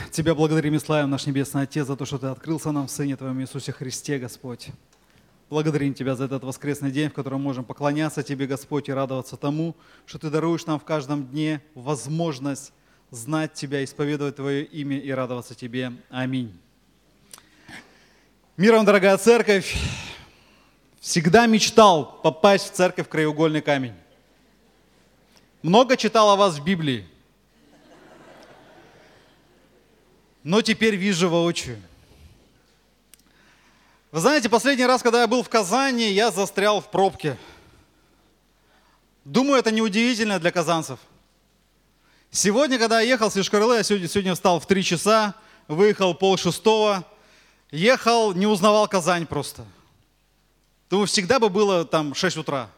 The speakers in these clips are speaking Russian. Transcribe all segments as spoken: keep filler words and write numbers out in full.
Тебя благодарим и славим, наш Небесный Отец, за то, что Ты открылся нам в Сыне Твоем Иисусе Христе, Господь. Благодарим Тебя за этот воскресный день, в котором можем поклоняться Тебе, Господь, и радоваться тому, что Ты даруешь нам в каждом дне возможность знать Тебя, исповедовать Твое имя и радоваться Тебе. Аминь. Мир вам, дорогая церковь! Всегда мечтал попасть в церковь «Краеугольный камень». Много читал о вас в Библии, но теперь вижу воочию. Вы знаете, последний раз, когда я был в Казани, я застрял в пробке. Думаю, это неудивительно для казанцев. Сегодня, когда я ехал с Йошкар-Олы, я сегодня, сегодня встал в три часа, выехал полшестого, ехал, не узнавал Казань просто. Думаю, всегда бы было там шесть утра.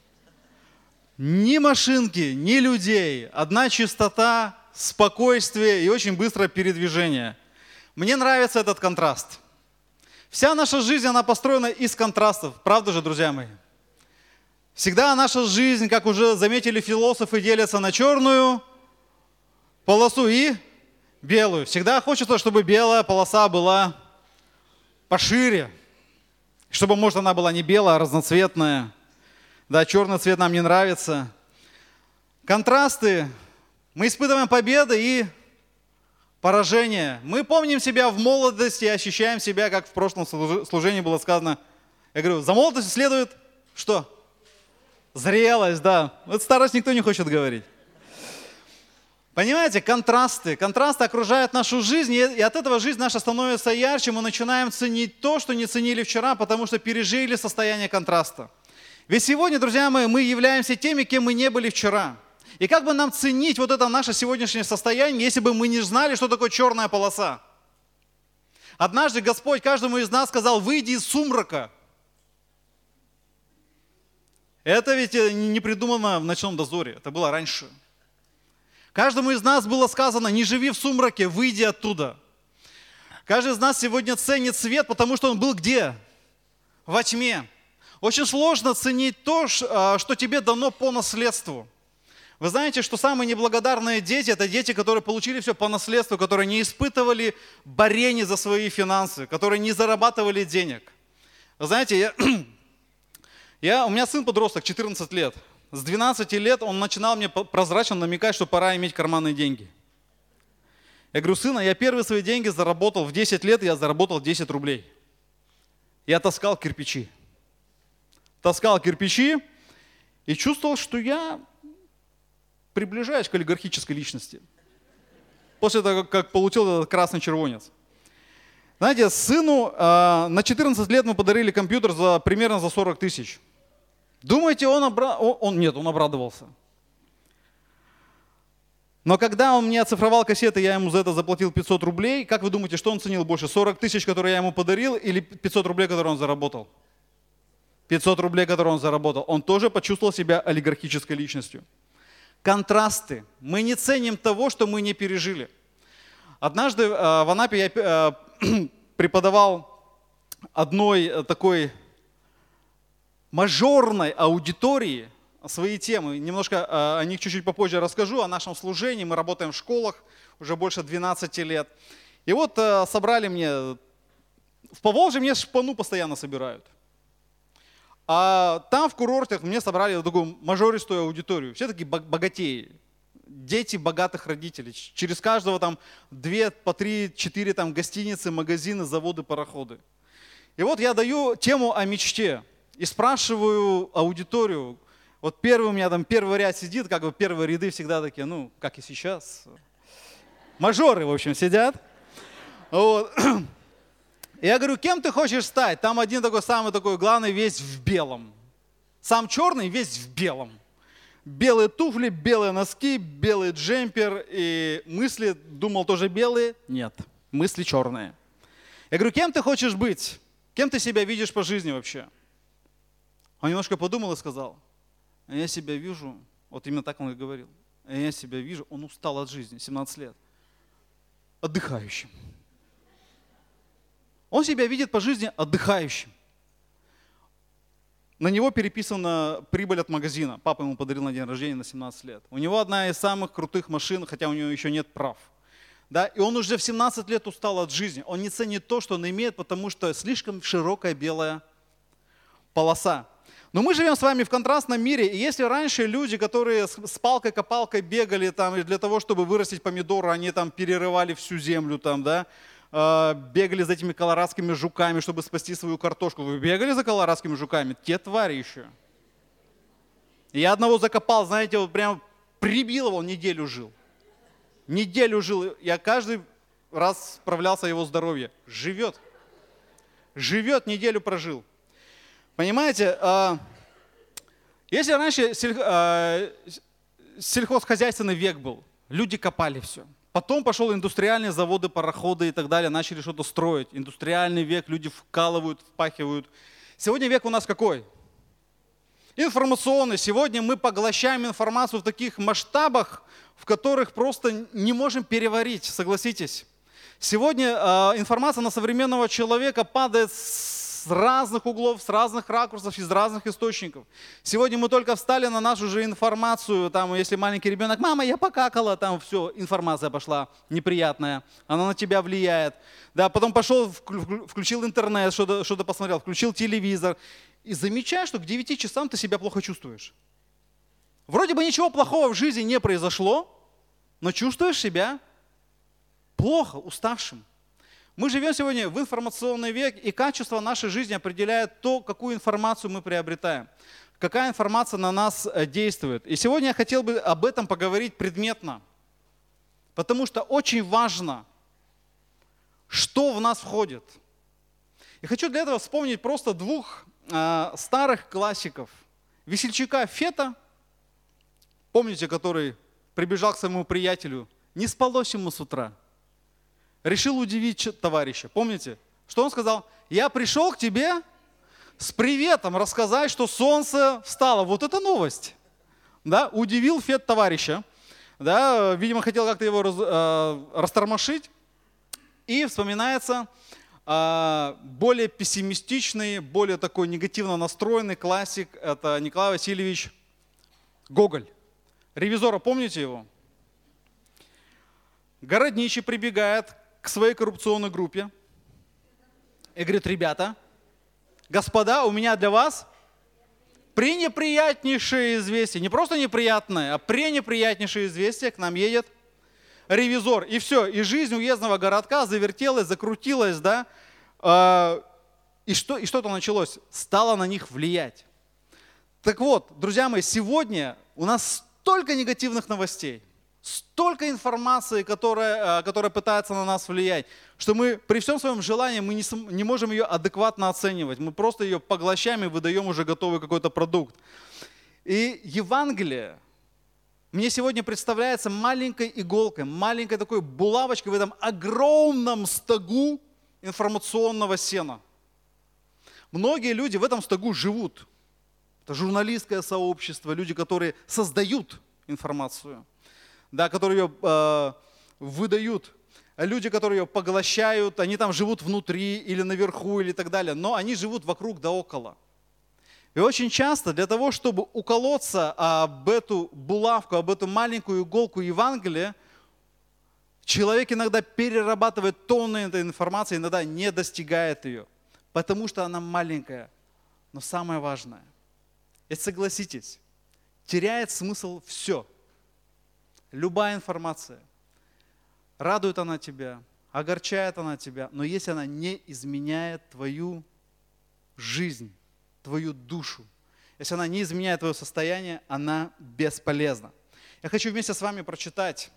Ни машинки, ни людей, одна чистота, спокойствие и очень быстрое передвижение. Мне нравится этот контраст. Вся наша жизнь, она построена из контрастов. Правда же, друзья мои? Всегда наша жизнь, как уже заметили философы, делится на черную полосу и белую. Всегда хочется, чтобы белая полоса была пошире. Чтобы, может, она была не белая, а разноцветная. Да, черный цвет нам не нравится. Контрасты. Мы испытываем победы и поражения. Мы помним себя в молодости, ощущаем себя, как в прошлом служении было сказано. Я говорю, за молодостью следует что? Зрелость, да. Вот старость никто не хочет говорить. Понимаете, контрасты. Контрасты окружают нашу жизнь, и от этого жизнь наша становится ярче. Мы начинаем ценить то, что не ценили вчера, потому что пережили состояние контраста. Ведь сегодня, друзья мои, мы являемся теми, кем мы не были вчера. И как бы нам ценить вот это наше сегодняшнее состояние, если бы мы не знали, что такое черная полоса? Однажды Господь каждому из нас сказал, выйди из сумрака. Это ведь не придумано в ночном дозоре, это было раньше. Каждому из нас было сказано, не живи в сумраке, выйди оттуда. Каждый из нас сегодня ценит свет, потому что он был где? Во тьме. Очень сложно ценить то, что тебе дано по наследству. Вы знаете, что самые неблагодарные дети – это дети, которые получили все по наследству, которые не испытывали борения за свои финансы, которые не зарабатывали денег. Вы знаете, я, я, у меня сын подросток, четырнадцать лет. С двенадцати лет он начинал мне прозрачно намекать, что пора иметь карманные деньги. Я говорю, сына, я первые свои деньги заработал, в десять лет я заработал десять рублей. Я таскал кирпичи. Таскал кирпичи и чувствовал, что я приближаюсь к олигархической личности. После того, как получил этот красный червонец. Знаете, сыну э, на четырнадцать лет мы подарили компьютер за примерно за сорок тысяч. Думаете, он, обра... он нет, он обрадовался. Но когда он мне оцифровал кассеты, я ему за это заплатил пятьсот рублей. Как вы думаете, что он ценил больше? сорок тысяч, которые я ему подарил, или пятьсот рублей, которые он заработал? пятьсот рублей, которые он заработал. Он тоже почувствовал себя олигархической личностью. Контрасты. Мы не ценим того, что мы не пережили. Однажды э, в Анапе я э, преподавал одной такой мажорной аудитории свои темы. Немножко э, о них чуть-чуть попозже расскажу, о нашем служении. Мы работаем в школах уже больше двенадцати лет. И вот э, собрали мне, в Поволжье мне шпану постоянно собирают. А там в курортах мне собрали такую мажористую аудиторию. Все такие богатеи, дети богатых родителей. Через каждого там две, по три, четыре там гостиницы, магазины, заводы, пароходы. И вот я даю тему о мечте и спрашиваю аудиторию. Вот первый у меня там первый ряд сидит, как бы первые ряды всегда такие, ну, как и сейчас. Мажоры, в общем, сидят. Вот. Я говорю, кем ты хочешь стать? Там один такой самый такой главный, весь в белом. Сам черный, весь в белом. Белые туфли, белые носки, белый джемпер. И мысли, думал, тоже белые? Нет, мысли черные. Я говорю, кем ты хочешь быть? Кем ты себя видишь по жизни вообще? Он немножко подумал и сказал, а я себя вижу, вот именно так он и говорил, а я себя вижу, он устал от жизни, семнадцать лет, отдыхающим. Он себя видит по жизни отдыхающим. На него переписана прибыль от магазина. Папа ему подарил на день рождения на семнадцать лет. У него одна из самых крутых машин, хотя у него еще нет прав. Да? И он уже в семнадцать лет устал от жизни. Он не ценит то, что он имеет, потому что слишком широкая белая полоса. Но мы живем с вами в контрастном мире, и если раньше люди, которые с палкой-копалкой бегали там, для того, чтобы вырастить помидоры, они там перерывали всю землю, там, да, бегали за этими колорадскими жуками, чтобы спасти свою картошку. Вы бегали за колорадскими жуками? Те твари еще. Я одного закопал, знаете, вот прям прибил его, он неделю жил. Неделю жил, я каждый раз справлялся о его здоровье. Живет. Живет, неделю прожил. Понимаете, если раньше сельхозхозяйственный век был, люди копали все. Потом пошел индустриальные заводы, пароходы и так далее, начали что-то строить. Индустриальный век, люди вкалывают, впахивают. Сегодня век у нас какой? Информационный. Сегодня мы поглощаем информацию в таких масштабах, в которых просто не можем переварить, согласитесь. Сегодня информация на современного человека падает с разных углов, с разных ракурсов, из разных источников. Сегодня мы только встали на нашу же информацию, там, если маленький ребенок, мама, я покакала, там все, информация пошла неприятная, она на тебя влияет. Да, потом пошел, включил интернет, что-то, что-то посмотрел, включил телевизор и замечаешь, что к девяти часам ты себя плохо чувствуешь. Вроде бы ничего плохого в жизни не произошло, но чувствуешь себя плохо, уставшим. Мы живем сегодня в информационный век, и качество нашей жизни определяет то, какую информацию мы приобретаем, какая информация на нас действует. И сегодня я хотел бы об этом поговорить предметно, потому что очень важно, что в нас входит. И хочу для этого вспомнить просто двух э, старых классиков. Весельчака Фета, помните, который прибежал к своему приятелю, не спалось ему с утра. Решил удивить товарища. Помните, что он сказал? Я пришел к тебе с приветом рассказать, что солнце встало. Вот это новость. Да? Удивил Фет товарища. Да? Видимо, хотел как-то его раз, э, растормошить. И вспоминается э, более пессимистичный, более такой негативно настроенный классик. Это Николай Васильевич Гоголь. Ревизора, помните его? Городничий прибегает к своей коррупционной группе и говорит: ребята, господа, у меня для вас пренеприятнейшее известие. Не просто неприятное, а пренеприятнейшее известие. К нам едет ревизор. И все, и жизнь уездного городка завертелась, закрутилась, да, и, что, и что-то началось, стало на них влиять. Так вот, друзья мои, сегодня у нас столько негативных новостей, столько информации, которая, которая пытается на нас влиять, что мы при всем своем желании мы не, не можем ее адекватно оценивать. Мы просто ее поглощаем и выдаем уже готовый какой-то продукт. И Евангелие мне сегодня представляется маленькой иголкой, маленькой такой булавочкой в этом огромном стогу информационного сена. Многие люди в этом стогу живут. Это журналистское сообщество, люди, которые создают информацию, да, которые ее э, выдают, люди, которые ее поглощают, они там живут внутри или наверху или так далее, но они живут вокруг да около. И очень часто для того, чтобы уколоться об эту булавку, об эту маленькую иголку Евангелия, человек иногда перерабатывает тонны этой информации, иногда не достигает ее, потому что она маленькая, но самое важное. И согласитесь, теряет смысл все. Любая информация. Радует она тебя, огорчает она тебя, но если она не изменяет твою жизнь, твою душу, если она не изменяет твое состояние, она бесполезна. Я хочу вместе с вами прочитать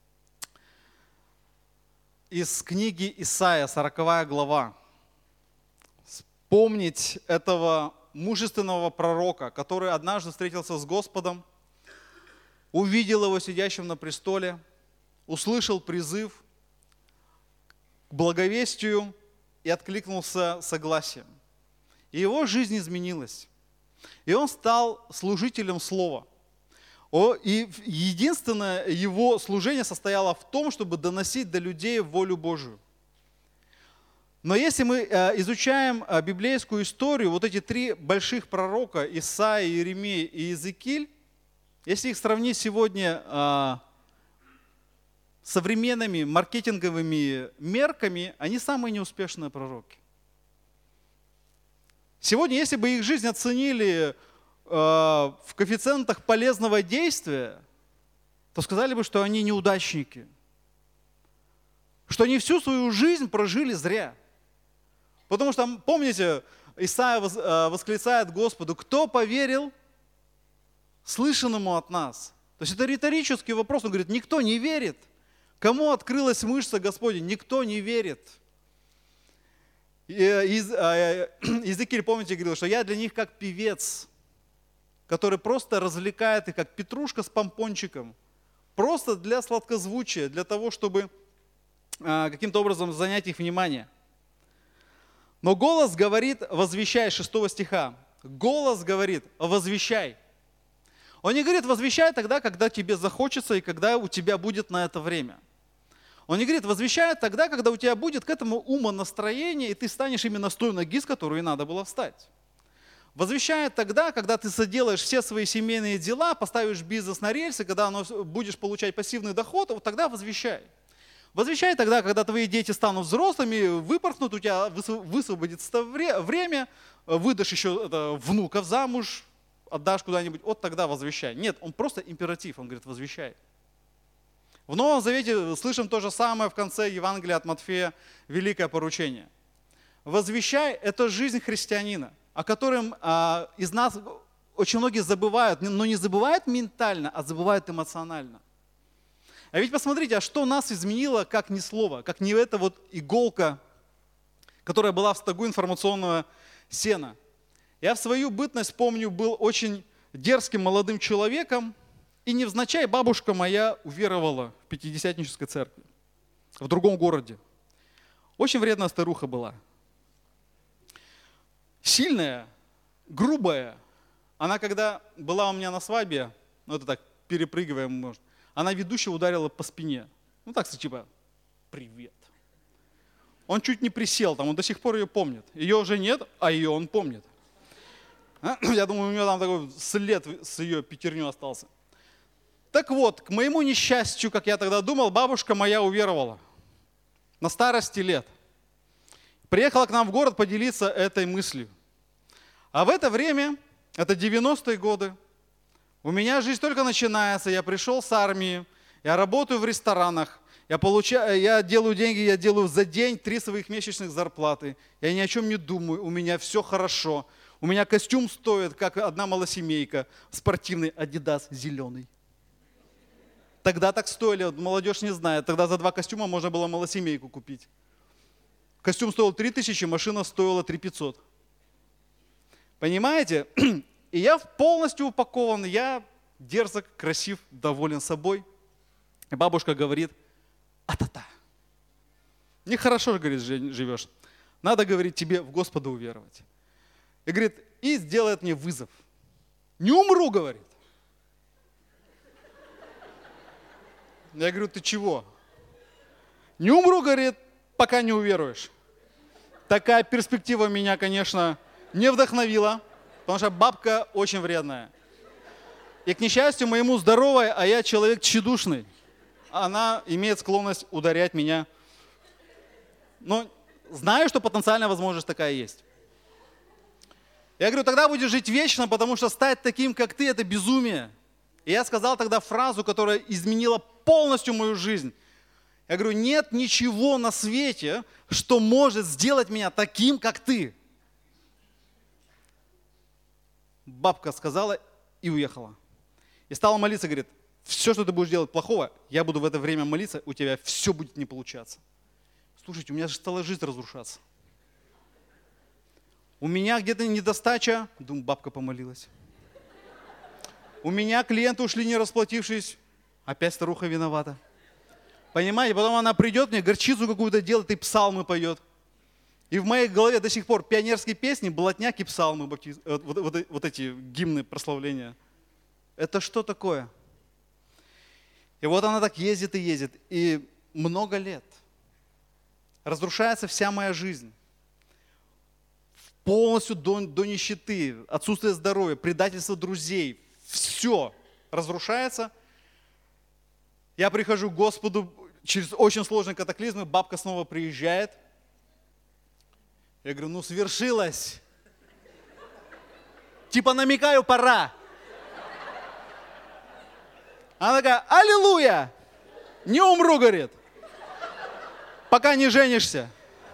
из книги Исаия, сороковая глава. Вспомнить этого мужественного пророка, который однажды встретился с Господом, увидел его сидящим на престоле, услышал призыв к благовестию и откликнулся согласием. И его жизнь изменилась. И он стал служителем Слова. И единственное его служение состояло в том, чтобы доносить до людей волю Божию. Но если мы изучаем библейскую историю, вот эти три больших пророка, Исаия, Иеремия и Иезекииль, если их сравнить сегодня современными маркетинговыми мерками, они самые неуспешные пророки. Сегодня, если бы их жизнь оценили э, в коэффициентах полезного действия, то сказали бы, что они неудачники, что они всю свою жизнь прожили зря. Потому что, помните, Исаия восклицает Господу: кто поверил слышанному от нас? То есть это риторический вопрос. Он говорит: никто не верит. Кому открылась мышца Господня? Никто не верит. Иезекииль, помните, говорил, что я для них как певец, который просто развлекает их, как петрушка с помпончиком. Просто для сладкозвучия, для того, чтобы каким-то образом занять их внимание. Но голос говорит: возвещай, шестого стиха. Голос говорит: возвещай. Он не говорит: возвещай тогда, когда тебе захочется и когда у тебя будет на это время. Он не говорит: возвещай тогда, когда у тебя будет к этому умонастроение, и ты станешь именно с той ноги, с которой надо было встать. Возвещает тогда, когда ты соделаешь все свои семейные дела, поставишь бизнес на рельсы, когда оно, будешь получать пассивный доход, вот тогда возвещай. Возвещай тогда, когда твои дети станут взрослыми, выпорхнут, у тебя высвободится время, выдашь еще это, внуков замуж, отдашь куда-нибудь, вот тогда возвещай. Нет, он просто императив, он говорит: возвещай. В Новом Завете слышим то же самое в конце Евангелия от Матфея, великое поручение. Возвещай – это жизнь христианина, о котором а, из нас очень многие забывают, но не забывают ментально, а забывают эмоционально. А ведь посмотрите, а что нас изменило, как не слово, как не эта вот иголка, которая была в стогу информационного сена. Я в свою бытность, помню, был очень дерзким молодым человеком, и невзначай бабушка моя уверовала в Пятидесятнической церкви в другом городе. Очень вредная старуха была. Сильная, грубая. Она когда была у меня на свадьбе, ну это так, перепрыгиваем, может, она ведущего ударила по спине. Ну так, типа, привет. Он чуть не присел, там, он до сих пор ее помнит. Ее уже нет, а ее он помнит. Я думаю, у него там такой след с ее пятерней остался. Так вот, к моему несчастью, как я тогда думал, бабушка моя уверовала на старости лет. Приехала к нам в город поделиться этой мыслью. А в это время, это девяностые годы, у меня жизнь только начинается, я пришел с армии, я работаю в ресторанах, я, получаю, я делаю деньги, я делаю за день три своих месячных зарплаты, я ни о чем не думаю, у меня все хорошо. У меня костюм стоит, как одна малосемейка, спортивный Adidas зеленый. Тогда так стоили, молодежь не знает, тогда за два костюма можно было малосемейку купить. Костюм стоил три тысячи, машина стоила три тысячи пятьсот. Понимаете? И я полностью упакован, я дерзок, красив, доволен собой. И бабушка говорит: а-та-та. Нехорошо, говорит, живешь. Надо, говорит, тебе в Господа уверовать. И говорит, и сделает мне вызов. Не умру, говорит. Я говорю, ты чего? Не умру, говорит, пока не уверуешь. Такая перспектива меня, конечно, не вдохновила, потому что бабка очень вредная. И, к несчастью моему, здоровая, а я человек тщедушный. Она имеет склонность ударять меня. Но знаю, что потенциальная возможность такая есть. Я говорю, тогда будешь жить вечно, потому что стать таким, как ты, это безумие. И я сказал тогда фразу, которая изменила полностью мою жизнь. Я говорю, нет ничего на свете, что может сделать меня таким, как ты. Бабка сказала и уехала. И стала молиться, говорит, все, что ты будешь делать плохого, я буду в это время молиться, у тебя все будет не получаться. Слушайте, у меня же стала жизнь разрушаться. У меня где-то недостача, думаю, бабка помолилась. У меня клиенты ушли, не расплатившись, опять старуха виновата. Понимаете, потом она придет мне, горчицу какую-то делает и псалмы поет. И в моей голове до сих пор пионерские песни, блатняк и псалмы, вот, вот, вот эти гимны прославления. Это что такое? И вот она так ездит и ездит. И много лет разрушается вся моя жизнь. Полностью до, до нищеты, отсутствие здоровья, предательство друзей. Все разрушается. Я прихожу к Господу, через очень сложные катаклизмы бабка снова приезжает. Я говорю, ну свершилось. Типа намекаю, пора. Она такая, аллилуйя, не умру, говорит, пока не женишься.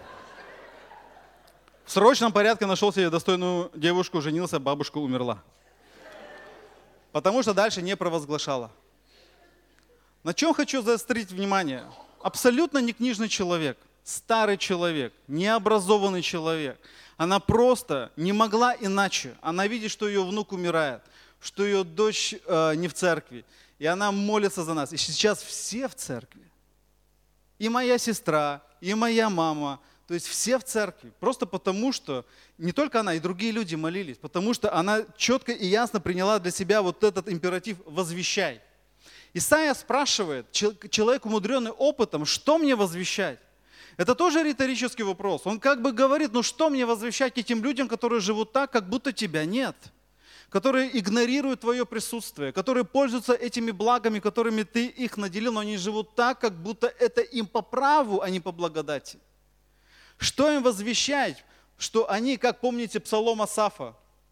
В срочном порядке нашел себе достойную девушку, женился, бабушка умерла. Потому что дальше не провозглашала. На чем хочу заострить внимание? Абсолютно не книжный человек, старый человек, необразованный человек. Она просто не могла иначе. Она видит, что ее внук умирает, что ее дочь э, не в церкви. И она молится за нас. И сейчас все в церкви. И моя сестра, и моя мама. То есть все в церкви. Просто потому, что не только она, и другие люди молились. Потому что она четко и ясно приняла для себя вот этот императив «возвещай». Исайя спрашивает, человек, умудренный опытом, что мне возвещать? Это тоже риторический вопрос. Он как бы говорит, ну что мне возвещать этим людям, которые живут так, как будто тебя нет? Которые игнорируют твое присутствие, которые пользуются этими благами, которыми ты их наделил, но они живут так, как будто это им по праву, а не по благодати. Что им возвещать? Что они, как помните псалом Асафа,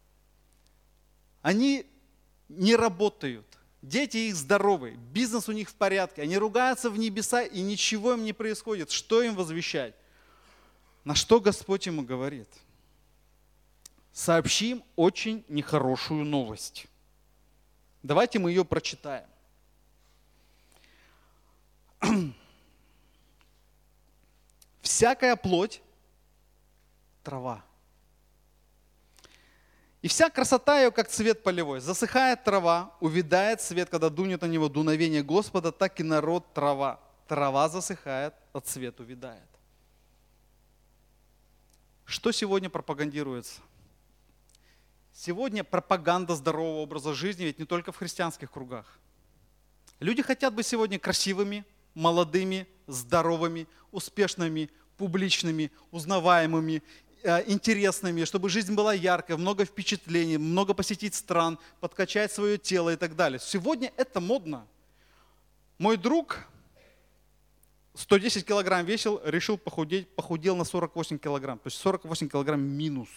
они не работают, дети их здоровы, бизнес у них в порядке, они ругаются в небеса и ничего им не происходит. Что им возвещать? На что Господь ему говорит? Сообщим очень нехорошую новость. Давайте мы ее прочитаем. Всякая плоть – трава. И вся красота ее, как цвет полевой. Засыхает трава, увядает свет, когда дунет на него дуновение Господа, так и народ трава. Трава засыхает, а цвет увядает. Что сегодня пропагандируется? Сегодня пропаганда здорового образа жизни, ведь не только в христианских кругах. Люди хотят быть сегодня красивыми, молодыми, здоровыми, успешными, публичными, узнаваемыми, интересными, чтобы жизнь была яркой, много впечатлений, много посетить стран, подкачать свое тело и так далее. Сегодня это модно. Мой друг сто десять килограмм весил, решил похудеть, похудел на сорок восемь килограмм. То есть сорок восемь килограмм минус.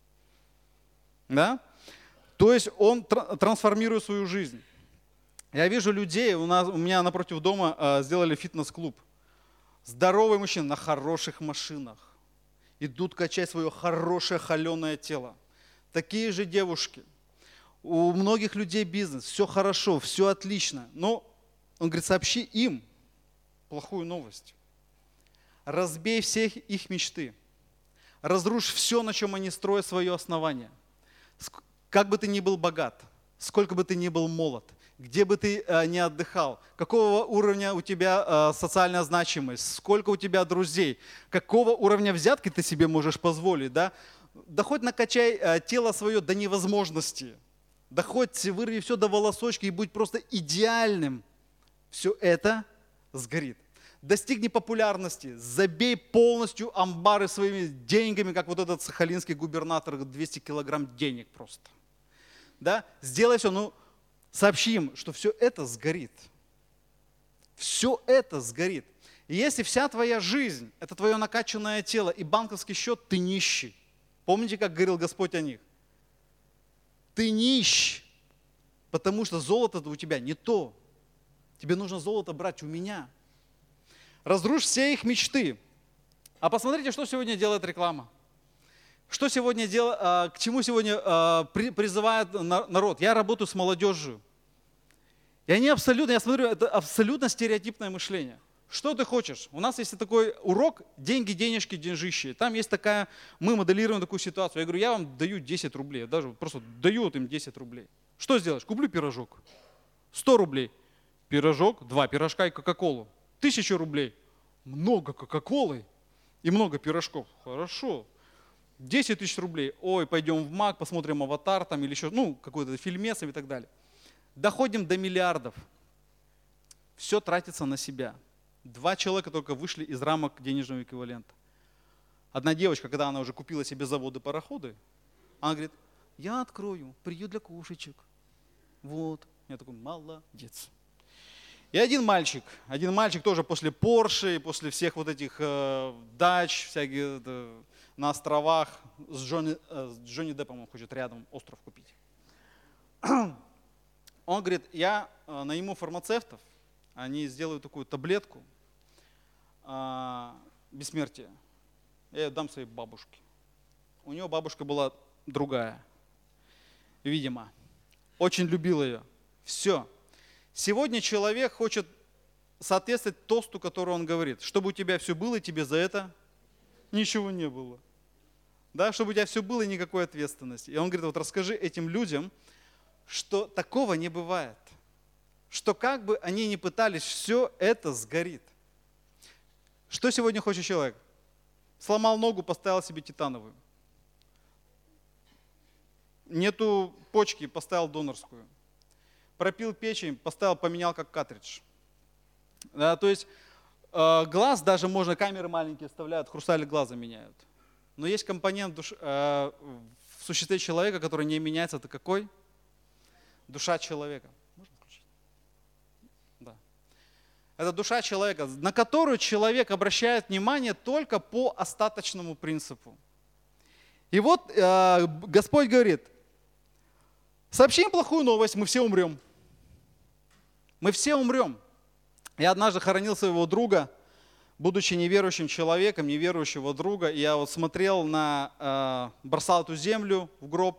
Да? То есть он трансформирует свою жизнь. Я вижу людей, у, нас, у меня напротив дома э, сделали фитнес-клуб. Здоровые мужчины на хороших машинах. Идут качать свое хорошее холеное тело. Такие же девушки. У многих людей бизнес, все хорошо, все отлично. Но он говорит, сообщи им плохую новость. Разбей все их мечты. Разрушь все, на чем они строят свое основание. Как бы ты ни был богат, сколько бы ты ни был молод, где бы ты э, ни отдыхал, какого уровня у тебя э, социальная значимость, сколько у тебя друзей, какого уровня взятки ты себе можешь позволить, да? Да хоть накачай э, тело свое до невозможности, да хоть вырви все до волосочки и будь просто идеальным, все это сгорит. Достигни популярности, забей полностью амбары своими деньгами, как вот этот сахалинский губернатор, двести килограмм денег просто. Да? Сделай все, ну сообщи им, что все это сгорит. Все это сгорит. И если вся твоя жизнь, это твое накачанное тело и банковский счет, ты нищий. Помните, как говорил Господь о них? Ты нищ, потому что золото у тебя не то. Тебе нужно золото брать у меня. Разрушь все их мечты. А посмотрите, что сегодня делает реклама. Что сегодня дел... К чему сегодня призывает народ? Я работаю с молодежью. И они абсолютно, я смотрю, это абсолютно стереотипное мышление. Что ты хочешь? У нас есть такой урок «Деньги, денежки, деньжищи». Там есть такая, мы моделируем такую ситуацию. Я говорю, я вам даю десять рублей. Я даже просто даю вот им десять рублей. Что сделаешь? Куплю пирожок. сто рублей. Пирожок, два пирожка и кока-колу. Тысячу рублей. Много кока-колы и много пирожков. Хорошо. десять тысяч рублей. Ой, пойдем в МАК, посмотрим «Аватар» там или еще, ну, какой-то фильмец и так далее. Доходим до миллиардов. Все тратится на себя. Два человека только вышли из рамок денежного эквивалента. Одна девочка, когда она уже купила себе заводы-пароходы, она говорит, я открою приют для кошечек. Вот. Я такой, молодец. И один мальчик, один мальчик тоже после Порше, после всех вот этих э, дач, всяких э, на островах, с Джонни, э, с Джонни Деппом он хочет рядом остров купить. Он говорит, я э, найму фармацевтов, они сделают такую таблетку э, бессмертия. Я ее дам своей бабушке. У него бабушка была другая, видимо, очень любил ее. Все. Сегодня человек хочет соответствовать тосту, который он говорит. Чтобы у тебя все было, и тебе за это ничего не было. Да, чтобы у тебя все было и никакой ответственности. И он говорит, вот расскажи этим людям, что такого не бывает. Что как бы они ни пытались, все это сгорит. Что сегодня хочет человек? Сломал ногу, поставил себе титановую. Нету почки, поставил донорскую. Пропил печень, поставил, поменял как картридж. Да, то есть э, глаз даже можно, камеры маленькие вставляют, хрусталик глаза меняют. Но есть компонент душ, э, в существе человека, который не меняется. Это какой? Душа человека. Можно включить? Да. Это душа человека, на которую человек обращает внимание только по остаточному принципу. И вот э, Господь говорит, сообщи им плохую новость, мы все умрем. Мы все умрем. Я однажды хоронил своего друга, будучи неверующим человеком, неверующего друга. И я вот смотрел на, э, бросал эту землю в гроб.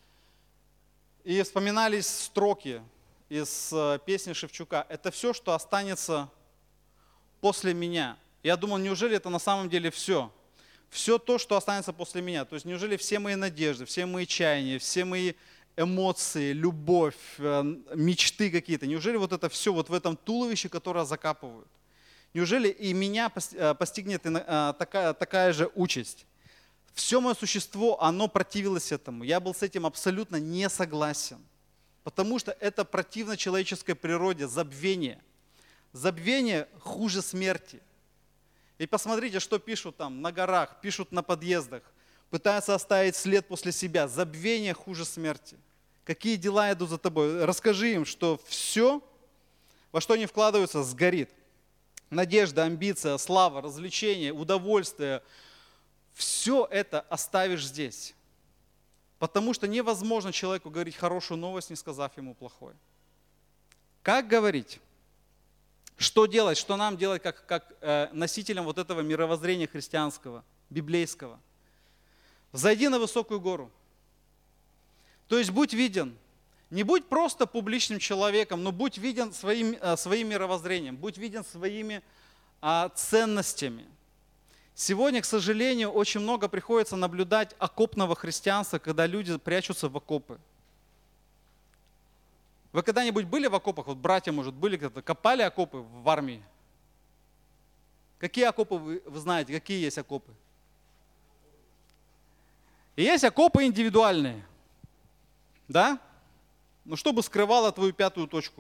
И вспоминались строки из э, песни Шевчука. Это все, что останется после меня. Я думал, неужели это на самом деле все? Все то, что останется после меня. То есть неужели все мои надежды, все мои чаяния, все мои эмоции, любовь, мечты какие-то, неужели вот это все вот в этом туловище, которое закапывают? Неужели и меня постигнет такая, такая же участь? Все мое существо, оно противилось этому. Я был с этим абсолютно не согласен. Потому что это противно человеческой природе, забвение. Забвение хуже смерти. И посмотрите, что пишут там на горах, пишут на подъездах. Пытаются оставить след после себя. Забвение хуже смерти. Какие дела идут за тобой? Расскажи им, что все, во что они вкладываются, сгорит. Надежда, амбиция, слава, развлечение, удовольствие. Все это оставишь здесь. Потому что невозможно человеку говорить хорошую новость, не сказав ему плохой. Как говорить? Что делать? Что нам делать как, как э, носителям вот этого мировоззрения христианского, библейского? Зайди на высокую гору. То есть будь виден. Не будь просто публичным человеком, но будь виден своим, своим мировоззрением, будь виден своими а, ценностями. Сегодня, к сожалению, очень много приходится наблюдать окопного христианства, когда люди прячутся в окопы. Вы когда-нибудь были в окопах? Вот братья, может, были когда-то, копали окопы в армии? Какие окопы вы, вы знаете? Какие есть окопы? И есть окопы индивидуальные, да? Ну, чтобы скрывало твою пятую точку.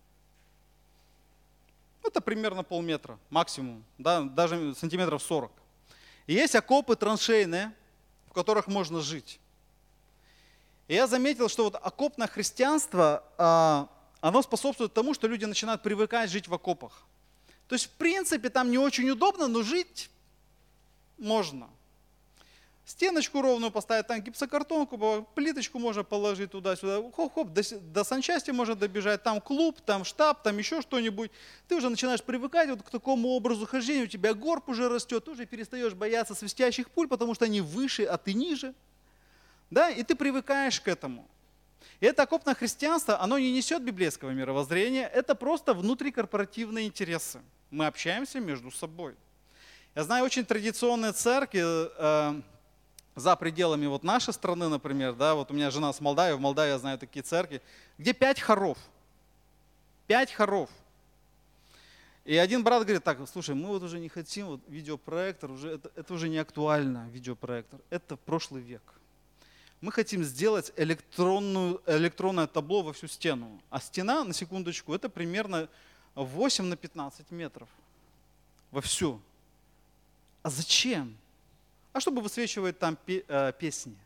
Это примерно полметра, максимум, да? Даже сантиметров сорок. И есть окопы траншейные, в которых можно жить. И я заметил, что вот окопное христианство, оно способствует тому, что люди начинают привыкать жить в окопах. То есть, в принципе, там не очень удобно, но жить можно. Стеночку ровную поставить, там гипсокартонку, плиточку можно положить туда-сюда, хоп-хоп, до, до санчасти можно добежать, там клуб, там штаб, там еще что-нибудь. Ты уже начинаешь привыкать вот к такому образу хождения, у тебя горб уже растет, ты уже перестаешь бояться свистящих пуль, потому что они выше, а ты ниже. Да? И ты привыкаешь к этому. И это окопное христианство, оно не несет библейского мировоззрения, это просто внутрикорпоративные интересы. Мы общаемся между собой. Я знаю очень традиционные церкви, э, за пределами вот нашей страны, например, да, вот у меня жена с Молдавии, в Молдавии я знаю такие церкви, где пять хоров. Пять хоров. И один брат говорит, так, слушай, мы вот уже не хотим, вот видеопроектор, уже, это, это уже не актуально, видеопроектор, это прошлый век. Мы хотим сделать электронную, электронное табло во всю стену. А стена, на секундочку, это примерно восемь на пятнадцать метров. Во всю. А зачем? А чтобы высвечивать там песни.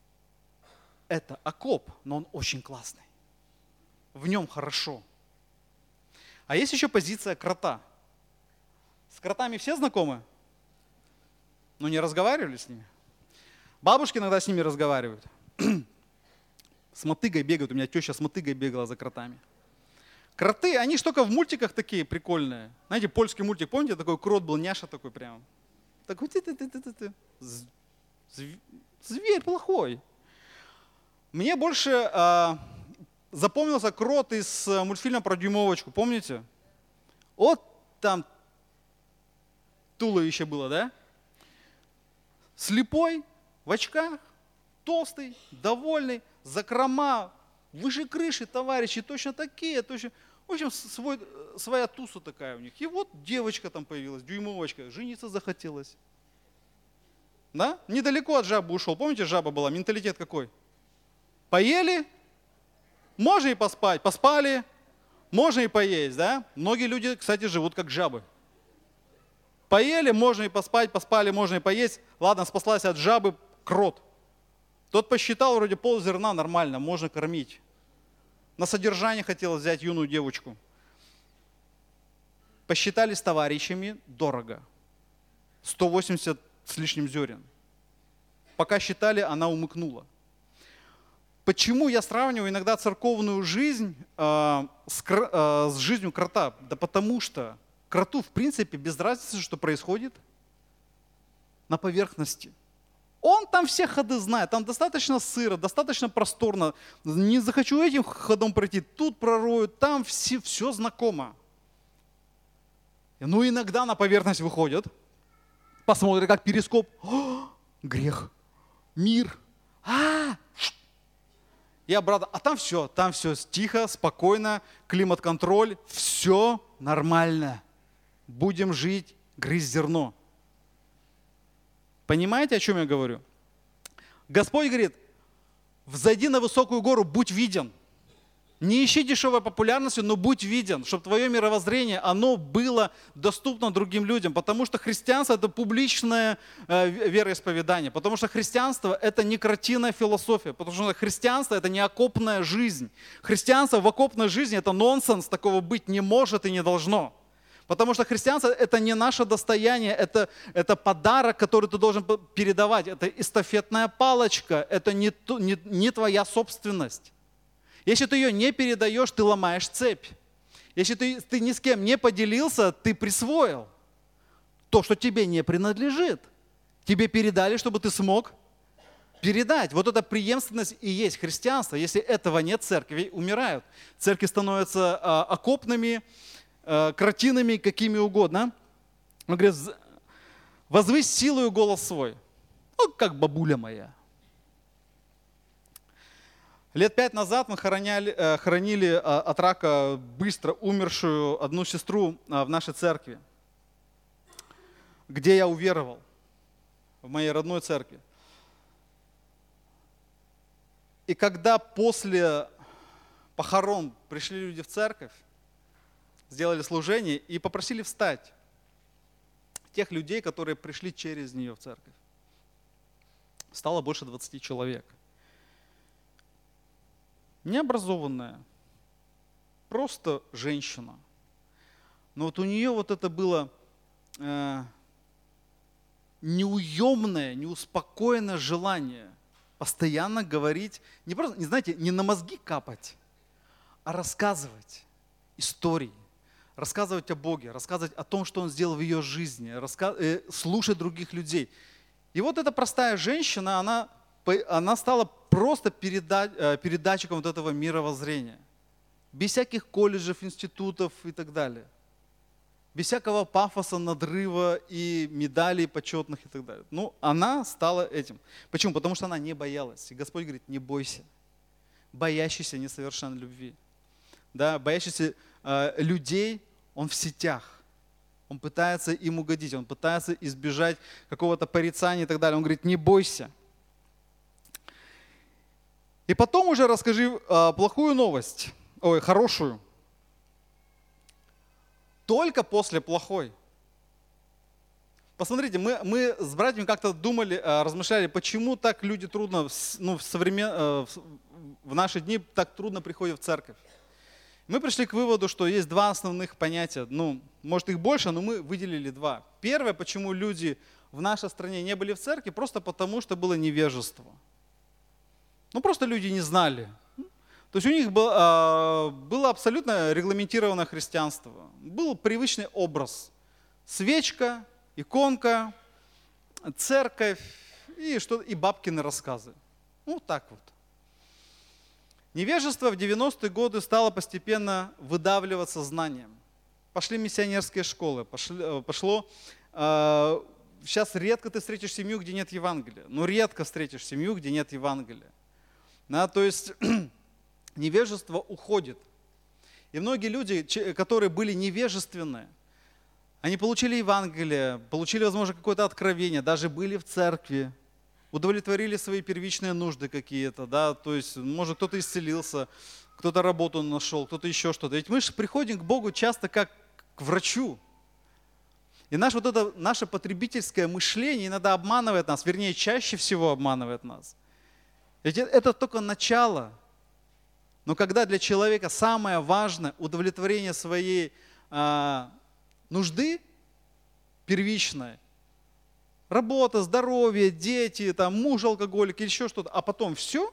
Это окоп, но он очень классный. В нем хорошо. А есть еще позиция крота. С кротами все знакомы? Ну, не разговаривали с ними? Бабушки иногда с ними разговаривают. С мотыгой бегают. У меня теща с мотыгой бегала за кротами. Кроты, они ж только в мультиках такие прикольные. Знаете, польский мультик, помните, такой крот был, няша такой прям. Такой ты-ты-ты-ты-ты. Зверь плохой. Мне больше э, запомнился крот из мультфильма про Дюймовочку, помните? Вот там туловище было, да? Слепой, в очках, толстый, довольный, закрома, выше крыши, товарищи, точно такие, точно. В общем, свой, своя туса такая у них. И вот девочка там появилась, Дюймовочка, жениться захотелось. Да? Недалеко от жабы ушел. Помните, жаба была? Менталитет какой? Поели, можно и поспать. Поспали, можно и поесть, да? Многие люди, кстати, живут как жабы. Поели, можно и поспать, поспали, можно и поесть. Ладно, спаслась от жабы крот. Тот посчитал, вроде пол зерна нормально, можно кормить. На содержание хотел взять юную девочку. Посчитали с товарищами дорого. сто восемьдесят с лишним зерен. Пока считали, она умыкнула. Почему я сравниваю иногда церковную жизнь э, с, э, с жизнью крота? Да потому что кроту, в принципе, без разницы, что происходит на поверхности. Он там все ходы знает, там достаточно сыро, достаточно просторно. Не захочу этим ходом пройти, тут пророют, там все, все знакомо. Ну, иногда на поверхность выходят, посмотрят, как перископ. О, грех, мир. А, и обратно. А там все, там все тихо, спокойно, климат-контроль, все нормально. Будем жить, грызть зерно. Понимаете, о чем я говорю? Господь говорит, взойди на высокую гору, будь виден. Не ищи дешевой популярности, но будь виден, чтобы твое мировоззрение, оно было доступно другим людям. Потому что христианство – это публичное э, вероисповедание. Потому что христианство – это не картинная философия. Потому что христианство – это не окопная жизнь. Христианство в окопной жизни – это нонсенс, такого быть не может и не должно. Потому что христианство – это не наше достояние, это, это подарок, который ты должен передавать. Это эстафетная палочка, это не, не, не твоя собственность. Если ты ее не передаешь, ты ломаешь цепь. Если ты, ты ни с кем не поделился, ты присвоил то, что тебе не принадлежит. Тебе передали, чтобы ты смог передать. Вот эта преемственность и есть христианство. Если этого нет, церкви умирают. Церкви становятся а, окопными, картинами, какими угодно. Он говорит, возвысь силою голос свой. Ну, как бабуля моя. Лет пять назад мы хоронили, хоронили от рака быстро умершую одну сестру в нашей церкви, где я уверовал, в моей родной церкви. И когда после похорон пришли люди в церковь, сделали служение и попросили встать тех людей, которые пришли через нее в церковь. Стало больше двадцати человек. Необразованная, просто женщина. Но вот у нее вот это было э, неуемное, неуспокоенное желание постоянно говорить, не просто, не знаете, не на мозги капать, а рассказывать истории. Рассказывать о Боге, рассказывать о том, что Он сделал в ее жизни, раска... э, слушать других людей. И вот эта простая женщина, она, она стала просто переда... э, передатчиком вот этого мировоззрения. Без всяких колледжев, институтов и так далее. Без всякого пафоса, надрыва и медалей почетных и так далее. Ну, она стала этим. Почему? Потому что она не боялась. И Господь говорит, не бойся. Боящийся несовершенной любви. Да, боящийся э, людей, он в сетях. Он пытается им угодить, он пытается избежать какого-то порицания и так далее. Он говорит, не бойся. И потом уже расскажи э, плохую новость, ой, хорошую. Только после плохой. Посмотрите, мы, мы с братьями как-то думали, э, размышляли, почему так люди трудно, ну, в, современ... э, в наши дни так трудно приходят в церковь. Мы пришли к выводу, что есть два основных понятия. Ну, может их больше, но мы выделили два. Первое, почему люди в нашей стране не были в церкви, просто потому, что было невежество. Ну, просто люди не знали. То есть у них был, э, было абсолютно регламентировано христианство. Был привычный образ. Свечка, иконка, церковь и, что, и бабкины рассказы. Ну, так вот. Невежество в девяностые годы стало постепенно выдавливаться знанием. Пошли миссионерские школы, пошли, пошло... Э, сейчас редко ты встретишь семью, где нет Евангелия. Ну, редко встретишь семью, где нет Евангелия. Да, то есть невежество уходит. И многие люди, которые были невежественны, они получили Евангелие, получили, возможно, какое-то откровение, даже были в церкви, удовлетворили свои первичные нужды какие-то, да, то есть, может, кто-то исцелился, кто-то работу нашел, кто-то еще что-то. Ведь мы же приходим к Богу часто как к врачу. И наше, вот это, наше потребительское мышление иногда обманывает нас, вернее, чаще всего обманывает нас. Ведь это только начало. Но когда для человека самое важное удовлетворение своей а, нужды первичной, работа, здоровье, дети, там, муж алкоголик или еще что-то, а потом все,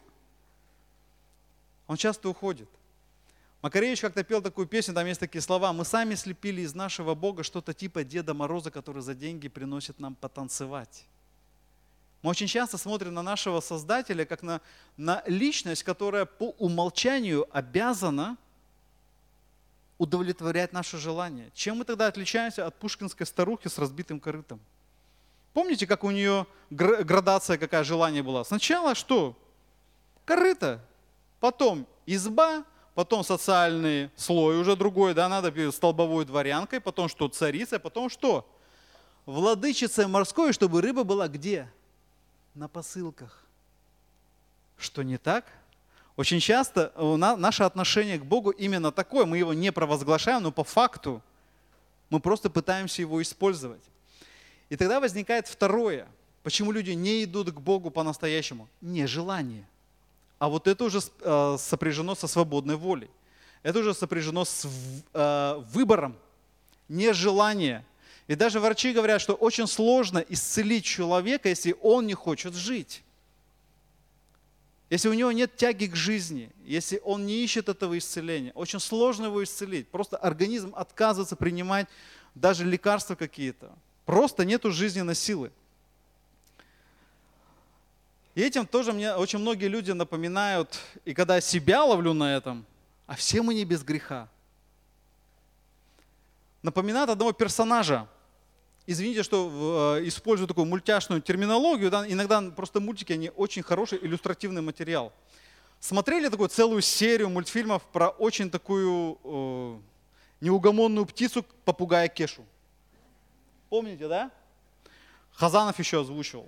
он часто уходит. Макаревич как-то пел такую песню, там есть такие слова: «Мы сами слепили из нашего Бога что-то типа Деда Мороза, который за деньги приносит нам потанцевать». Мы очень часто смотрим на нашего Создателя как на, на личность, которая по умолчанию обязана удовлетворять наши желания. Чем мы тогда отличаемся от пушкинской старухи с разбитым корытом? Помните, как у нее градация, какая желание была? Сначала что? Корыто, потом изба, потом социальный слой уже другой, да, надо столбовой дворянкой, потом что? Царицей, потом что? Владычицей морской, чтобы рыба была где? На посылках. Что не так? Очень часто наше отношение к Богу именно такое. Мы его не провозглашаем, но по факту мы просто пытаемся его использовать. И тогда возникает второе. Почему люди не идут к Богу по-настоящему? Нежелание. А вот это уже сопряжено со свободной волей. Это уже сопряжено с выбором, нежелание. И даже врачи говорят, что очень сложно исцелить человека, если он не хочет жить. Если у него нет тяги к жизни, если он не ищет этого исцеления, очень сложно его исцелить. Просто организм отказывается принимать даже лекарства какие-то. Просто нету жизненной силы. И этим тоже мне очень многие люди напоминают, и когда я себя ловлю на этом, а все мы не без греха. Напоминает одного персонажа. Извините, что э, использую такую мультяшную терминологию. Да? Иногда просто мультики, они очень хороший иллюстративный материал. Смотрели такую целую серию мультфильмов про очень такую э, неугомонную птицу, попугая Кешу? Помните, да? Хазанов еще озвучивал.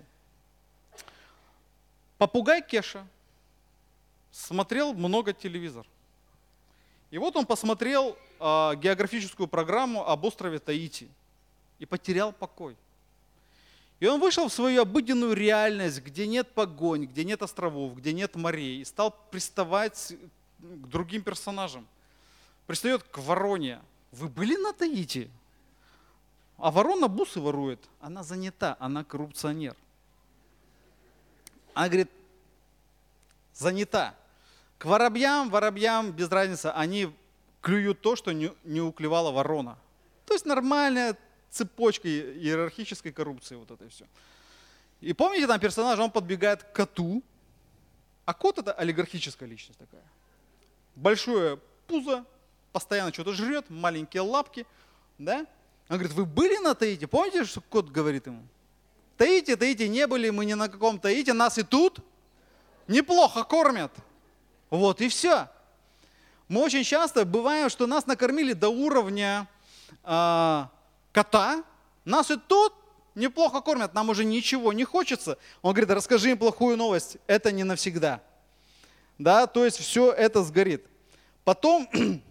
Попугай Кеша смотрел много телевизор. И вот он посмотрел э, географическую программу об острове Таити и потерял покой. И он вышел в свою обыденную реальность, где нет погонь, где нет островов, где нет морей, и стал приставать к другим персонажам. Пристает к вороне. Вы были на Таити? А ворона бусы ворует. Она занята, она коррупционер. Она говорит, занята. К воробьям, воробьям без разницы, они клюют то, что не, не уклевала ворона. То есть нормальная цепочка иерархической коррупции, вот это все. И помните, там персонаж, он подбегает к коту, а кот это олигархическая личность такая. Большое пузо, постоянно что-то жрет, маленькие лапки, да? Он говорит, вы были на Таити? Помните, что кот говорит ему? Таити, Таити не были, мы ни на каком Таити, нас и тут неплохо кормят. Вот и все. Мы очень часто бываем, что нас накормили до уровня э, кота, нас и тут неплохо кормят, нам уже ничего не хочется. Он говорит, расскажи им плохую новость, это не навсегда. Да, то есть все это сгорит. Потом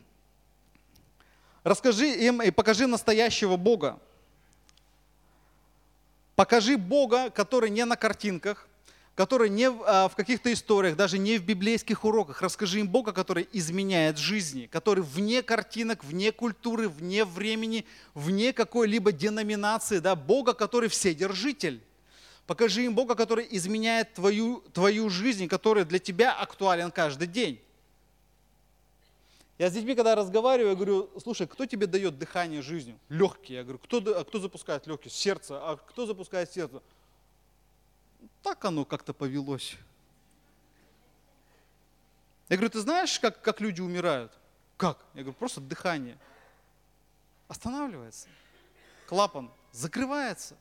расскажи им и покажи настоящего Бога. Покажи Бога, который не на картинках, который не в, а, в каких-то историях, даже не в библейских уроках. Расскажи им Бога, который изменяет жизни, который вне картинок, вне культуры, вне времени, вне какой-либо деноминации. Да? Бога, который вседержитель. Покажи им Бога, который изменяет твою, твою жизнь, который для тебя актуален каждый день. Я с детьми, когда разговариваю, я говорю: слушай, кто тебе дает дыхание жизнью? Легкие. Я говорю: кто, а кто запускает легкие? Сердце. А кто запускает сердце? Так оно как-то повелось. Я говорю: ты знаешь, как, как люди умирают? Как? Я говорю: просто дыхание. Останавливается. Клапан закрывается.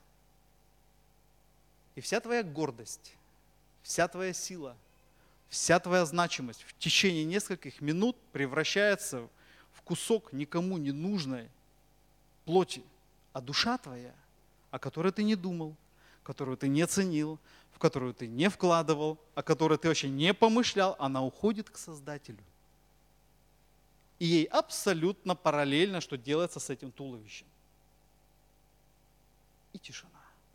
И вся твоя гордость, вся твоя сила, вся твоя значимость в течение нескольких минут превращается в кусок никому не нужной плоти. А душа твоя, о которой ты не думал, которую ты не ценил, в которую ты не вкладывал, о которой ты вообще не помышлял, она уходит к Создателю. И ей абсолютно параллельно, что делается с этим туловищем. И тишина.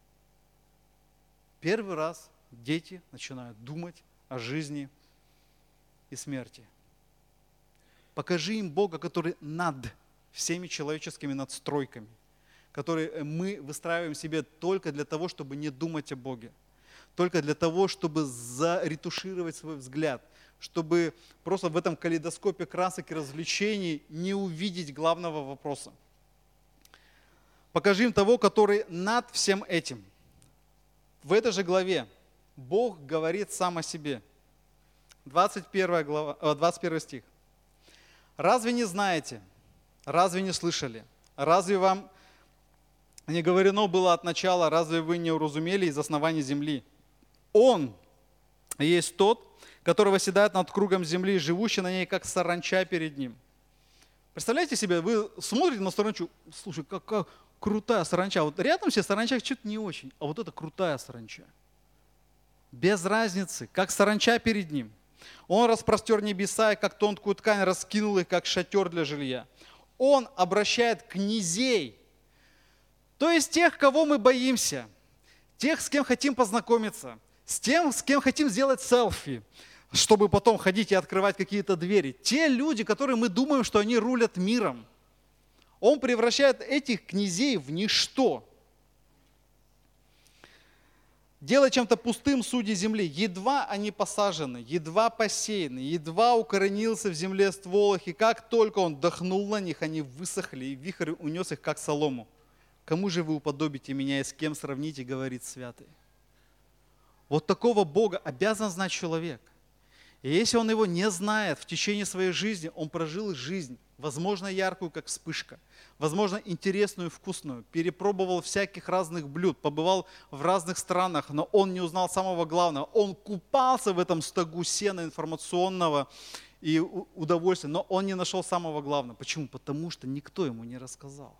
Первый раз дети начинают думать о жизни и смерти. Покажи им Бога, который над всеми человеческими надстройками, которые мы выстраиваем себе только для того, чтобы не думать о Боге, только для того, чтобы заретушировать свой взгляд, чтобы просто в этом калейдоскопе красок и развлечений не увидеть главного вопроса. Покажи им того, который над всем этим. В этой же главе Бог говорит сам о себе. двадцать первая глава, двадцать первый стих. «Разве не знаете? Разве не слышали? Разве вам не говорено было от начала? Разве вы не уразумели из основания земли? Он есть тот, который восседает над кругом земли, живущий на ней, как саранча перед ним». Представляете себе, вы смотрите на саранчу: слушай, какая крутая саранча. Вот рядом все саранча что-то не очень, а вот это крутая саранча. Без разницы, как саранча перед ним. Он распростер небеса, и как тонкую ткань раскинул их, как шатер для жилья. Он обращает князей, то есть тех, кого мы боимся, тех, с кем хотим познакомиться, с тем, с кем хотим сделать селфи, чтобы потом ходить и открывать какие-то двери. Те люди, которые мы думаем, что они рулят миром. Он превращает этих князей в ничто. Делая чем-то пустым судьи земли. Едва они посажены, едва посеяны, едва укоренился в земле ствол их, и как только он дохнул на них, они высохли, и вихрь унес их, как солому. Кому же вы уподобите меня, и с кем сравните, говорит святый. Вот такого Бога обязан знать человек. И если он его не знает в течение своей жизни, он прожил жизнь, возможно, яркую, как вспышка, возможно, интересную и вкусную, перепробовал всяких разных блюд, побывал в разных странах, но он не узнал самого главного. Он купался в этом стогу сена информационного и удовольствия, но он не нашел самого главного. Почему? Потому что никто ему не рассказал.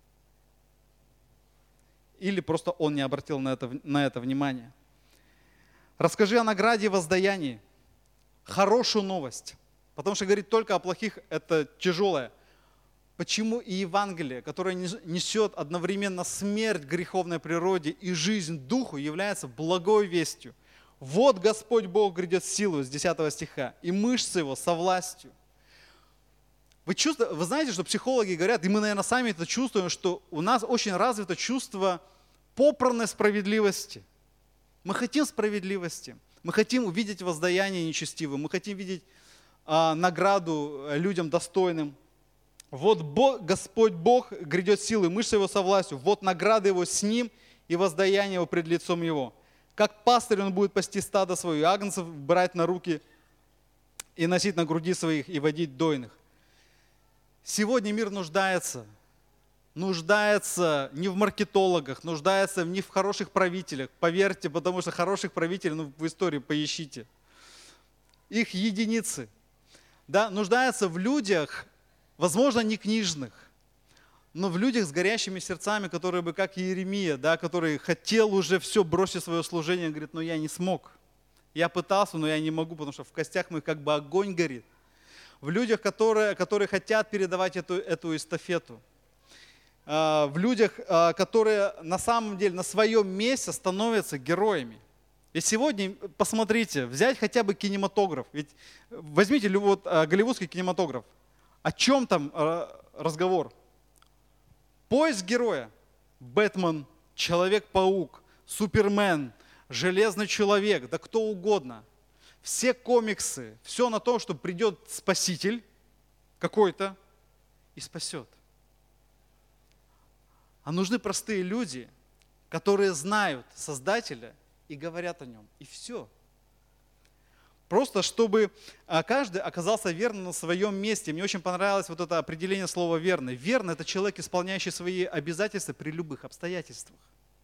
Или просто он не обратил на это, на это внимание. Расскажи о награде и воздаянии. Хорошую новость. Потому что говорить только о плохих – это тяжелое. Почему и Евангелие, которое несет одновременно смерть греховной природе и жизнь духу, является благой вестью? Вот Господь Бог грядет силу с десятого стиха, и мышцы его со властью. Вы, чувствуете, вы знаете, что психологи говорят, и мы, наверное, сами это чувствуем, что у нас очень развито чувство попранной справедливости. Мы хотим справедливости, мы хотим увидеть воздаяние нечестивым, мы хотим видеть а, награду людям достойным. Вот Бог, Господь Бог грядет силой, мышцы его со властью, вот награда его с ним и воздаяние его пред лицом его. Как пастырь он будет пасти стадо свое, и агнцев брать на руки и носить на груди своих и водить дойных. Сегодня мир нуждается, нуждается не в маркетологах, нуждается не в хороших правителях. Поверьте, потому что хороших правителей, ну, в истории поищите. Их единицы. Да, нуждается в людях, возможно, не книжных, но в людях с горящими сердцами, которые бы, как Иеремия, да, который хотел уже все бросить свое служение, говорит, но я не смог. Я пытался, но я не могу, потому что в костях моих как бы огонь горит. В людях, которые, которые хотят передавать эту, эту эстафету. В людях, которые на самом деле на своем месте становятся героями. Ведь сегодня, посмотрите, взять хотя бы кинематограф. Ведь возьмите вот, голливудский кинематограф. О чем там разговор? Поиск героя. Бэтмен, Человек-паук, Супермен, Железный человек, да кто угодно. Все комиксы, все на то, что придет спаситель какой-то и спасет. А нужны простые люди, которые знают Создателя и говорят о нем. И все. Просто чтобы каждый оказался верным на своем месте. Мне очень понравилось вот это определение слова «верный». Верный – это человек, исполняющий свои обязательства при любых обстоятельствах.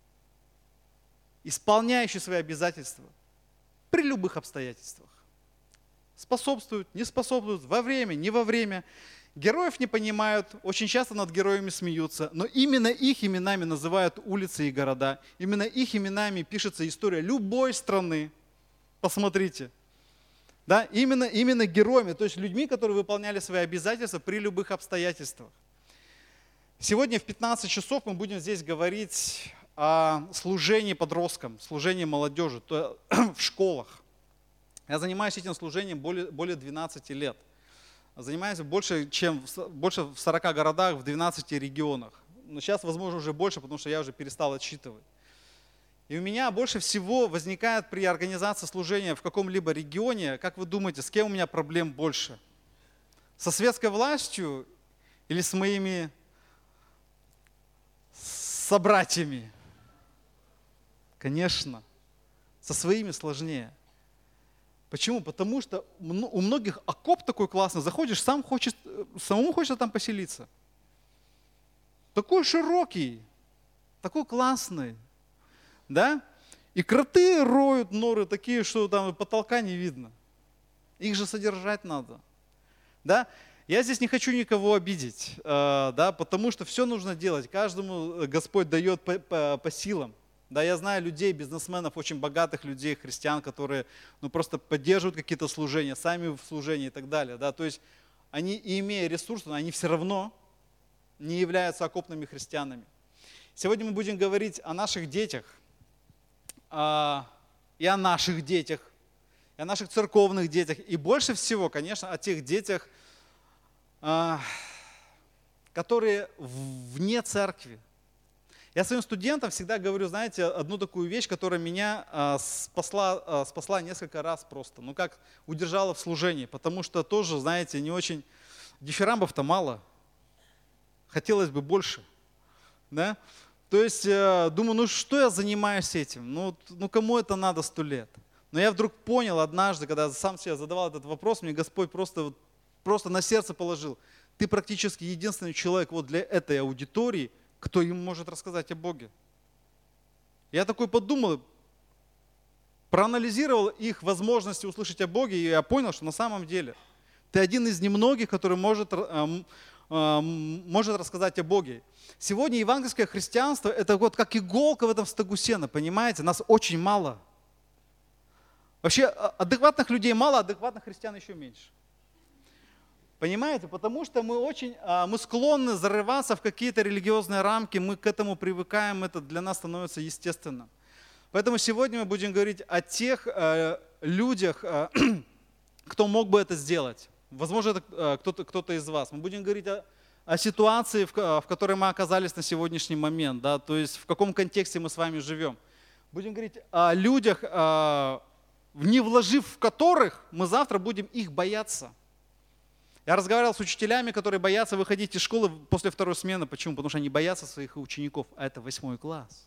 Исполняющий свои обязательства при любых обстоятельствах. Способствуют, не способствуют, во время, не во время. Героев не понимают, очень часто над героями смеются, но именно их именами называют улицы и города. Именно их именами пишется история любой страны. Посмотрите. Да, именно, именно героями, то есть людьми, которые выполняли свои обязательства при любых обстоятельствах. Сегодня в пятнадцать часов мы будем здесь говорить о служении подросткам, служении молодежи в школах. Я занимаюсь этим служением более, более двенадцати лет. Занимаюсь больше, чем, больше в сорока городах, в двенадцати регионах. Но сейчас, возможно, уже больше, потому что я уже перестал отсчитывать. И у меня больше всего возникает при организации служения в каком-либо регионе, как вы думаете, с кем у меня проблем больше? Со светской властью или с моими собратьями? Конечно, со своими сложнее. Почему? Потому что у многих окоп такой классный, заходишь, сам хочешь, самому хочется там поселиться. Такой широкий, такой классный. Да? И кроты роют норы такие, что там потолка не видно. Их же содержать надо. Да? Я здесь не хочу никого обидеть, э, да, потому что все нужно делать. Каждому Господь дает по, по, по силам. Да, я знаю людей, бизнесменов, очень богатых людей, христиан, которые ну, просто поддерживают какие-то служения, сами в служении и так далее. Да? То есть они, имея ресурсы, они все равно не являются окопными христианами. Сегодня мы будем говорить о наших детях, и о наших детях, и о наших церковных детях, и больше всего, конечно, о тех детях, которые вне церкви. Я своим студентам всегда говорю, знаете, одну такую вещь, которая меня спасла, спасла несколько раз просто, ну как удержала в служении, потому что тоже, знаете, не очень, дифирамбов-то мало, хотелось бы больше, да? То есть думаю, ну что я занимаюсь этим? Ну, ну кому это надо сто лет? Но я вдруг понял однажды, когда сам себе задавал этот вопрос, мне Господь просто, просто на сердце положил. Ты практически единственный человек вот для этой аудитории, кто им может рассказать о Боге. Я такой подумал, проанализировал их возможности услышать о Боге, и я понял, что на самом деле ты один из немногих, который может... может рассказать о Боге. Сегодня евангельское христианство – это вот как иголка в этом стогу сена, понимаете? Нас очень мало. Вообще адекватных людей мало, адекватных христиан еще меньше. Понимаете? Потому что мы очень, мы склонны зарываться в какие-то религиозные рамки, мы к этому привыкаем, это для нас становится естественным. Поэтому сегодня мы будем говорить о тех людях, кто мог бы это сделать. Возможно, это кто-то, кто-то из вас. Мы будем говорить о, о ситуации, в, в которой мы оказались на сегодняшний момент, да, то есть в каком контексте мы с вами живем. Будем говорить о людях, не вложив в которых мы завтра будем их бояться. Я разговаривал с учителями, которые боятся выходить из школы после второй смены. Почему? Потому что они боятся своих учеников, а это восьмой класс.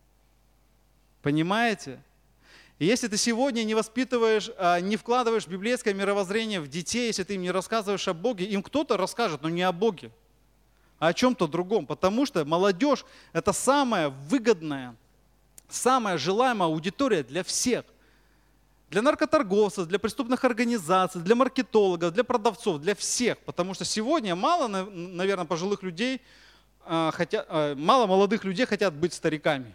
Понимаете? И если ты сегодня не воспитываешь, не вкладываешь библейское мировоззрение в детей, если ты им не рассказываешь о Боге, им кто-то расскажет, но не о Боге, а о чем-то другом. Потому что молодежь – это самая выгодная, самая желаемая аудитория для всех. Для наркоторговцев, для преступных организаций, для маркетологов, для продавцов, для всех. Потому что сегодня мало, наверное, пожилых людей, хотят, мало молодых людей хотят быть стариками.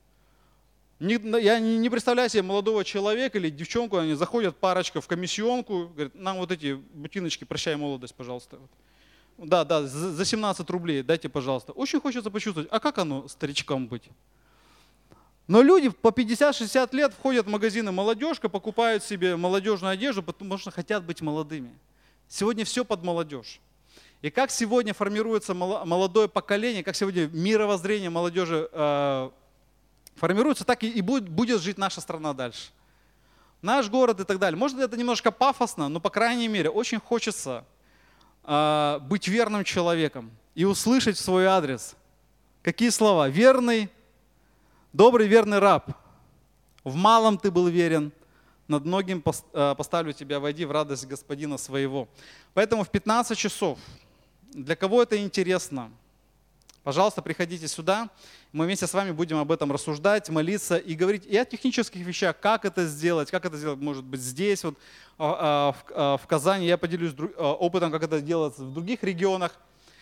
Я не представляю себе молодого человека или девчонку, они заходят, парочка в комиссионку, говорят, нам вот эти ботиночки, прощай молодость, пожалуйста. Да, да, за семнадцать рублей дайте, пожалуйста. Очень хочется почувствовать, а как оно старичкам быть? Но люди по пятьдесят-шестьдесят лет входят в магазины «Молодежка», покупают себе молодежную одежду, потому что хотят быть молодыми. Сегодня все под молодежь. И как сегодня формируется молодое поколение, как сегодня мировоззрение молодежи э, формируется, так и будет, будет жить наша страна дальше. Наш город и так далее. Может, это немножко пафосно, но, по крайней мере, очень хочется э, быть верным человеком и услышать в свой адрес. Какие слова? Верный, добрый, верный раб. В малом ты был верен, над многим поставлю тебя, войди в радость Господина своего. Поэтому в пятнадцать часов, для кого это интересно, пожалуйста, приходите сюда. Мы вместе с вами будем об этом рассуждать, молиться и говорить и о технических вещах, как это сделать, как это сделать, может быть, здесь, вот, в Казани. Я поделюсь опытом, как это делается в других регионах.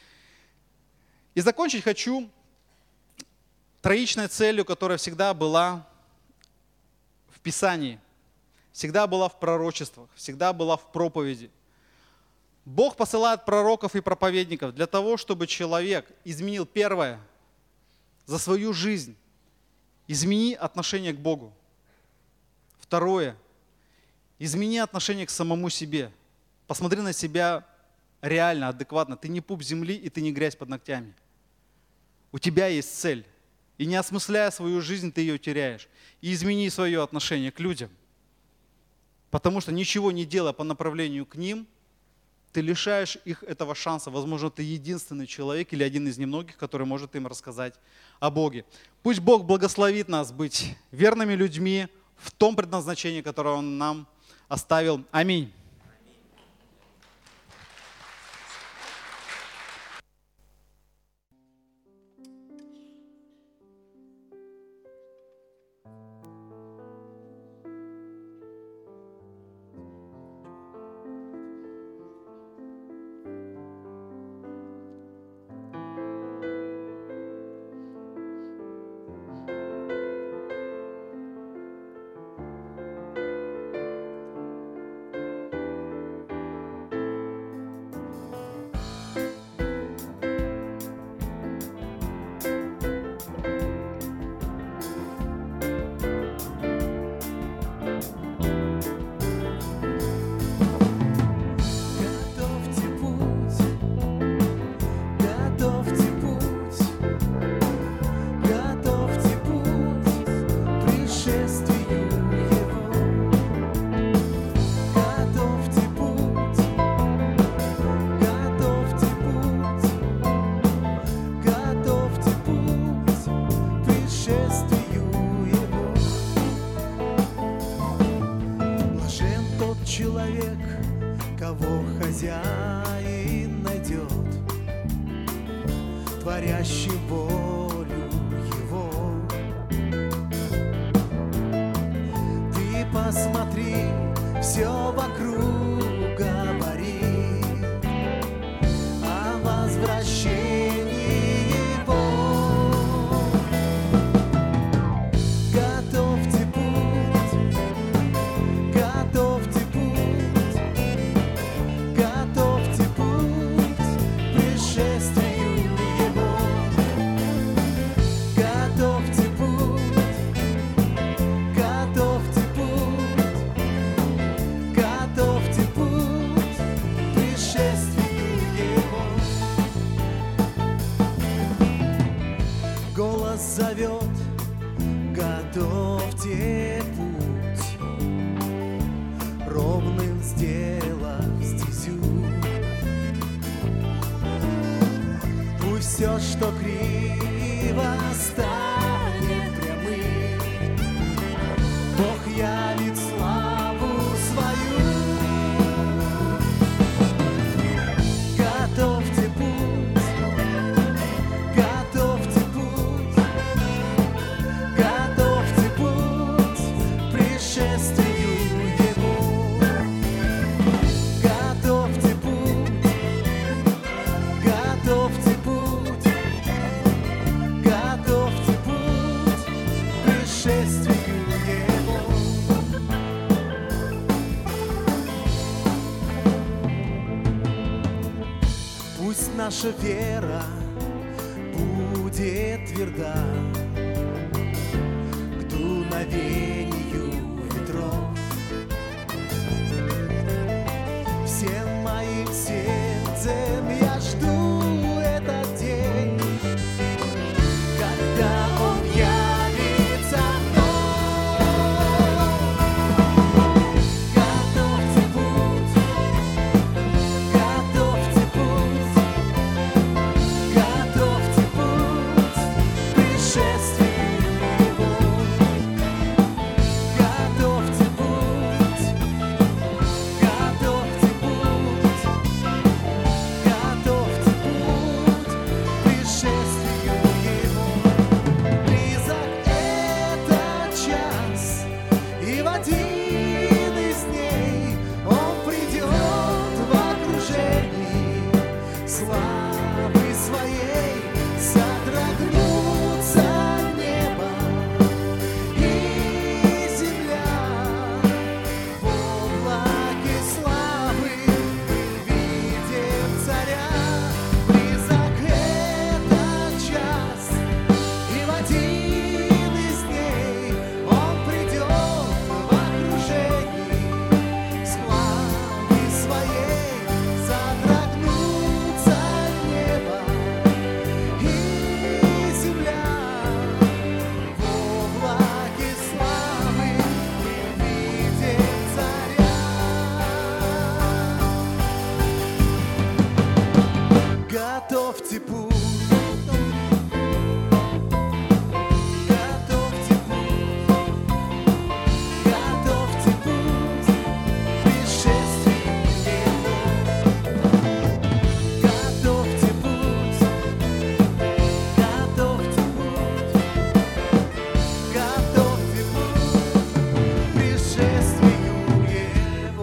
И закончить хочу троичной целью, которая всегда была в Писании, всегда была в пророчествах, всегда была в проповеди. Бог посылает пророков и проповедников для того, чтобы человек изменил первое за свою жизнь. Измени отношение к Богу. Второе. Измени отношение к самому себе. Посмотри на себя реально, адекватно. Ты не пуп земли и ты не грязь под ногтями. У тебя есть цель. И не осмысляя свою жизнь, ты ее теряешь. И измени свое отношение к людям. Потому что ничего не делая по направлению к ним, ты лишаешь их этого шанса. Возможно, ты единственный человек или один из немногих, который может им рассказать о Боге. Пусть Бог благословит нас быть верными людьми в том предназначении, которое Он нам оставил. Аминь. Человек, кого хозяин найдет, творящий волю его. Ты посмотри, все вокруг говорит о возвращении его. Готовьте путь, готовьте путь, готовьте путь к пришествию его. Готовьте путь, готовьте путь, готовьте путь к пришествию его. Голос зовет, готовьте путь, ровным сделав стезю. Пусть все, что криво, станет прямым. Бог явит славу свою. Готовьте путь, готовьте путь, готовьте путь к пришествию его. Готовьте путь, готовьте путь, готовьте путь к пришествию его. Пусть наша вера будет тверда, дуновению ветров. Всем моим сердцем я жду этот день, когда Он явится вновь. Готовьте путь, готовьте путь, готовьте путь к пришествию Его. Готовьте путь, готовьте путь, готовьте путь к пришествию Его. Близок этот час, и в один из дней Он придет в окружении славы Своей. Содрогнутся небо и земля в облаке славы. Мы видим Царя. Близок этот час, и в один из дней Он придет в окружении славы Своей. Содрогнутся небо и земля в облаке славы. Мы видим Царя. Готовьте путь, готовьте путь, готовьте путь к пришествию Его. Готовьте путь, готовьте путь, готовьте путь к пришествию Его.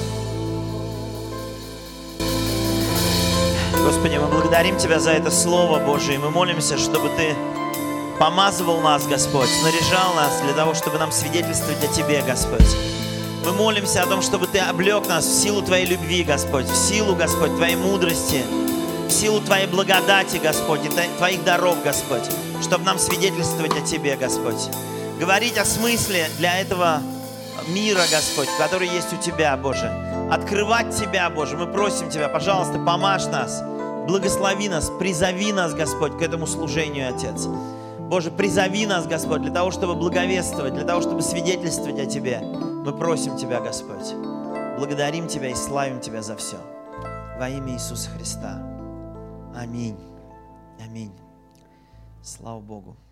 Господи, мы благодарим Тебя за это Слово Божие. Мы молимся, чтобы Ты помазывал нас, Господь, снаряжал нас для того, чтобы нам свидетельствовать о Тебе, Господь. Мы молимся о том, чтобы Ты облек нас в силу Твоей любви, Господь, в силу, Господь, Твоей мудрости, в силу Твоей благодати, Господь, и Твоих даров, Господь, чтобы нам свидетельствовать о Тебе, Господь. Говорить о смысле для этого мира, Господь, который есть у Тебя, Боже. Открывать Тебя, Боже. Мы просим Тебя, пожалуйста, помажь нас, благослови нас, призови нас, Господь, к этому служению, Отец. Боже, призови нас, Господь, для того, чтобы благовествовать, для того, чтобы свидетельствовать о Тебе. Мы просим Тебя, Господь. Благодарим Тебя и славим Тебя за все. Во имя Иисуса Христа. Аминь. Аминь. Слава Богу.